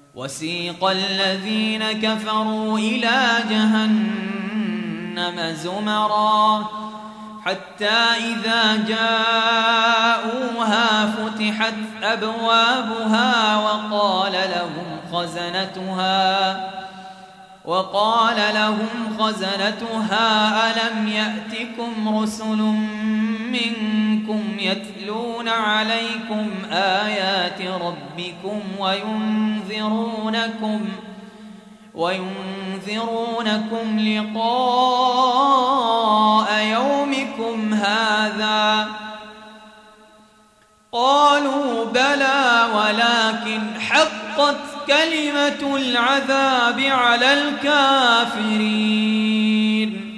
وسيق الذين كفروا إلى جهنم زمرا حتى إذا جاءوها فتحت أبوابها وقال لهم خزنتها ألم يأتكم رسل منكم يتلون عليكم آيات ربكم وينذرونكم لقاء يومكم هذا؟ قالوا بلى ولكن حقت كلمة العذاب على الكافرين.